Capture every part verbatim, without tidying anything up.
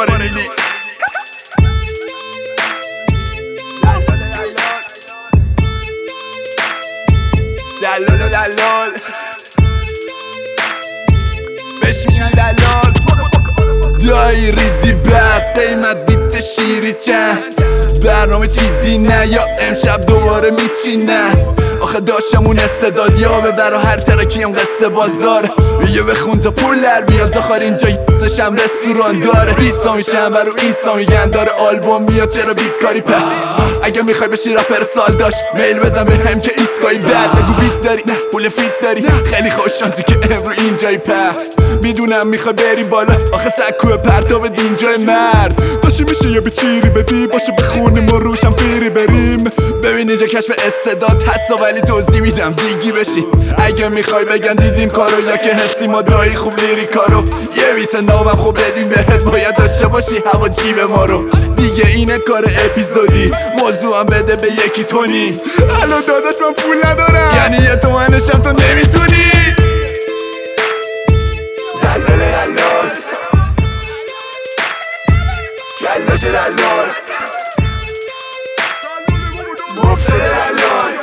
دوباره میلی دلال و دلال بهش میگن دلال دایی ریدی بد قیمت بیت شیری چند برنامه چیدی نه یا امشب دوباره میچینن آخه داشتم اون استعداد یا ببر و هر ترکیم قصه بازاره میگه بخون تا پول در بیاد داخل اینجا یسشم رستوران داره بیسا میشن برو ایسا میگن داره آلبوم میاد چرا بیکاری په اگه میخوای بشی رپر سال داشت میل بزن به هم که ایسکایی بد بگو بیت داری نه پول فیت داری خیلی خوش شانسی که امرو اینجایی په میدونم میخوای بری بالا آخه سکوه پرتاب دینجای مرد داشتی میشه یه بچیری بدی باشه بخونیم و روشم پیری بریم ببین اینجا کشف استعداد هست ولی توضیح میدم دیگی بشی اگه میخوای بگن دیدیم کارو یا که حسی ما دایی خوب لیری کارو یه بیت نابم خوب بدیم بهت باید داشته باشی هوا جیب ما رو دیگه اینه کار اپیزودی موضوعم بده به یکی تونی الان داداش من پول ندارم یعنی یه تومنشم تو نمیتونی دلال دلال کلش دلال مفتر دلال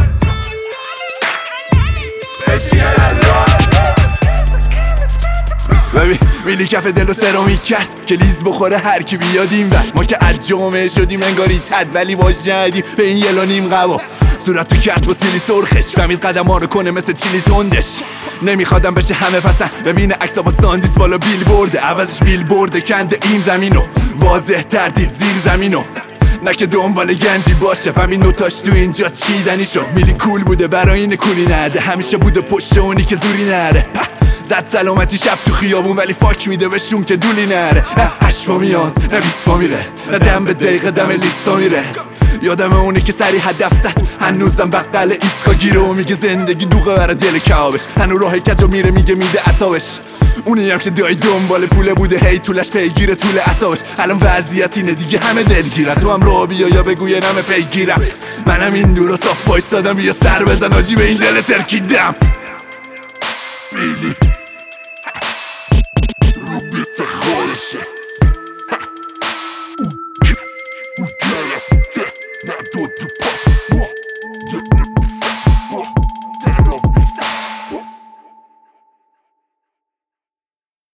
ببین میلی کف دل و سرامیک کرد که لیز بخوره هر کی بیاد این وقت ما که از جامعه شدیم انگاری تد ولی واج ندیم به این یلا نیم قوا صورت تو کرد با سیلی سرخش فهمید قدم ها رو کنه مثل چیلی تندش نمیخوادم بشه همه پسن ببینه عکسا با ساندیس بالا بیل برده عوضش بیل برده کنده این زمینو واضح تر دید زیر زمینو نه که دنبال گنجی باشه همین نوتاش تو اینجا چیدنی شد میلی کول بوده برای این کولی نده همیشه بوده پشت اونی که زوری نره زد سلامتی شب تو خیابون ولی فاک میده بهشون که دولی نره نه هشت میاد نه بیست میره نه دم به دقیقه دم لیستا میره یادم اونه که سری هدف زد هنوزم بقل ایسکا گیره و میگه زندگی دوغه برای دل کعبش هنو راه کجا میره میگه میده عطابش اونی هم که دای دنبال پوله بوده هی طولش پیگیره طول عطابش الان وضعیت اینه دیگه همه دلگیرن تو هم راه بیا یا بگو یه نمه پیگیرم منم این دور و صاف پایستادم بیا سر بزن آجی به این دل ترکیدم میلی رو بیت خورشه